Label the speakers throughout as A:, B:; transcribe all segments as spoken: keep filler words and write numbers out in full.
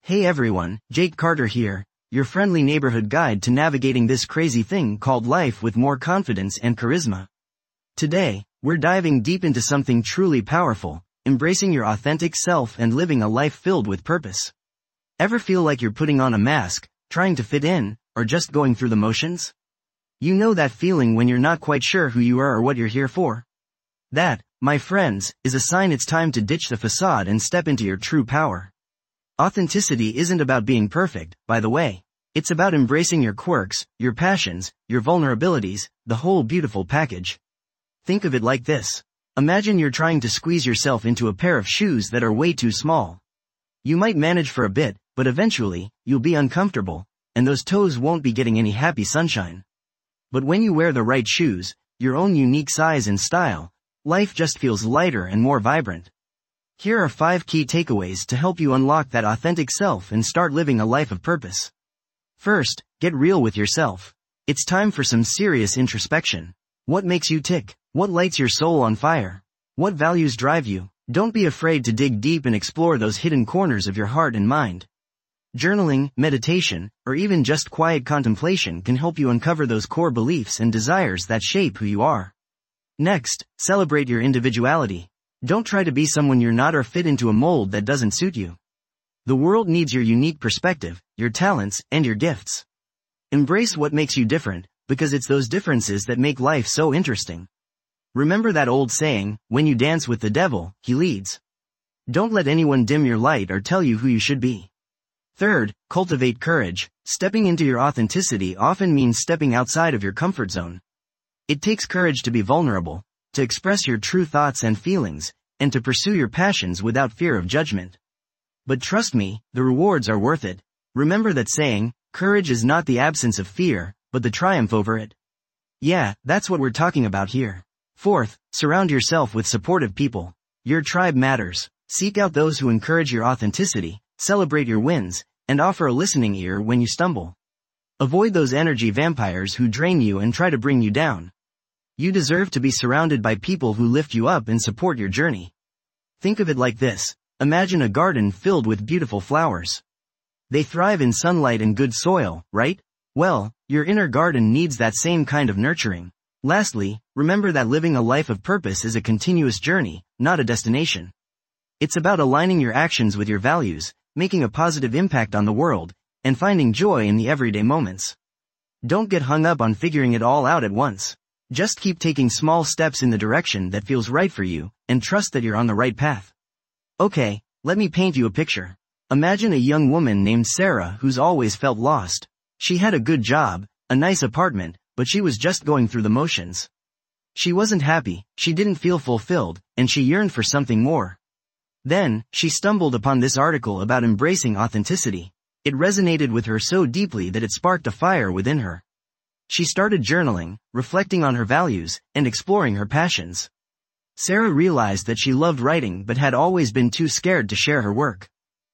A: Hey everyone, Jake Carter here, your friendly neighborhood guide to navigating this crazy thing called life with more confidence and charisma. Today, we're diving deep into something truly powerful, embracing your authentic self and living a life filled with purpose. Ever feel like you're putting on a mask, trying to fit in, or just going through the motions? You know that feeling when you're not quite sure who you are or what you're here for? That, my friends, is a sign it's time to ditch the facade and step into your true power. Authenticity isn't about being perfect, by the way. It's about embracing your quirks, your passions, your vulnerabilities, the whole beautiful package. Think of it like this. Imagine you're trying to squeeze yourself into a pair of shoes that are way too small. You might manage for a bit, but eventually, you'll be uncomfortable, and those toes won't be getting any happy sunshine. But when you wear the right shoes, your own unique size and style, life just feels lighter and more vibrant. Here are five key takeaways to help you unlock that authentic self and start living a life of purpose. First, get real with yourself. It's time for some serious introspection. What makes you tick? What lights your soul on fire? What values drive you? Don't be afraid to dig deep and explore those hidden corners of your heart and mind. Journaling, meditation, or even just quiet contemplation can help you uncover those core beliefs and desires that shape who you are. Next, celebrate your individuality. Don't try to be someone you're not or fit into a mold that doesn't suit you. The world needs your unique perspective, your talents, and your gifts. Embrace what makes you different, because it's those differences that make life so interesting. Remember that old saying, when you dance with the devil, he leads. Don't let anyone dim your light or tell you who you should be. Third, cultivate courage. Stepping into your authenticity often means stepping outside of your comfort zone. It takes courage to be vulnerable, to express your true thoughts and feelings, and to pursue your passions without fear of judgment. But trust me, the rewards are worth it. Remember that saying, courage is not the absence of fear, but the triumph over it. Yeah, that's what we're talking about here. Fourth, surround yourself with supportive people. Your tribe matters. Seek out those who encourage your authenticity, celebrate your wins, and offer a listening ear when you stumble. Avoid those energy vampires who drain you and try to bring you down. You deserve to be surrounded by people who lift you up and support your journey. Think of it like this. Imagine a garden filled with beautiful flowers. They thrive in sunlight and good soil, right? Well, your inner garden needs that same kind of nurturing. Lastly, remember that living a life of purpose is a continuous journey, not a destination. It's about aligning your actions with your values, making a positive impact on the world, and finding joy in the everyday moments. Don't get hung up on figuring it all out at once. Just keep taking small steps in the direction that feels right for you, and trust that you're on the right path. Okay, let me paint you a picture. Imagine a young woman named Sarah who's always felt lost. She had a good job, a nice apartment, but she was just going through the motions. She wasn't happy, she didn't feel fulfilled, and she yearned for something more. Then, she stumbled upon this article about embracing authenticity. It resonated with her so deeply that it sparked a fire within her. She started journaling, reflecting on her values, and exploring her passions. Sarah realized that she loved writing but had always been too scared to share her work.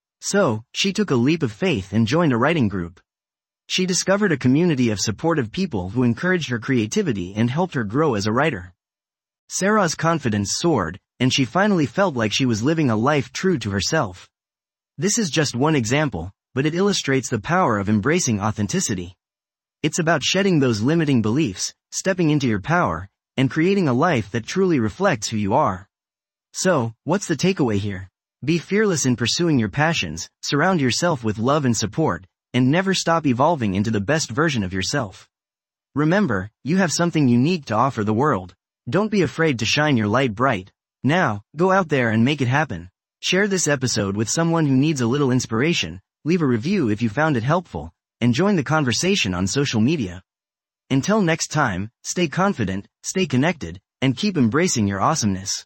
A: So, she took a leap of faith and joined a writing group. She discovered a community of supportive people who encouraged her creativity and helped her grow as a writer. Sarah's confidence soared, and she finally felt like she was living a life true to herself. This is just one example, but it illustrates the power of embracing authenticity. It's about shedding those limiting beliefs, stepping into your power, and creating a life that truly reflects who you are. So, what's the takeaway here? Be fearless in pursuing your passions, surround yourself with love and support, and never stop evolving into the best version of yourself. Remember, you have something unique to offer the world. Don't be afraid to shine your light bright. Now, go out there and make it happen. Share this episode with someone who needs a little inspiration, leave a review if you found it helpful, and join the conversation on social media. Until next time, stay confident, stay connected, and keep embracing your awesomeness.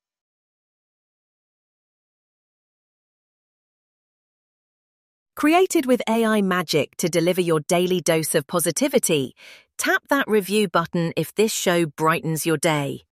B: Created with A I magic to deliver your daily dose of positivity, tap that review button if this show brightens your day.